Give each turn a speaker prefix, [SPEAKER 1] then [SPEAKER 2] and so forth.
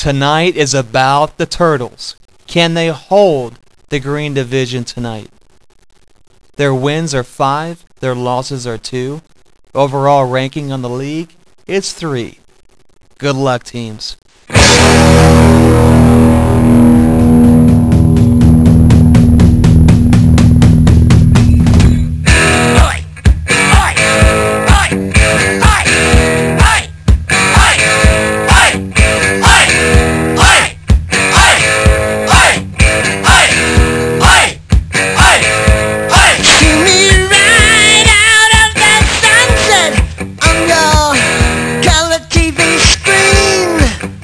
[SPEAKER 1] Tonight is about the Turtles. Can they hold the Green Division tonight? Their wins are 5, their losses are 2. Overall ranking on the league, it's 3. Good luck, teams.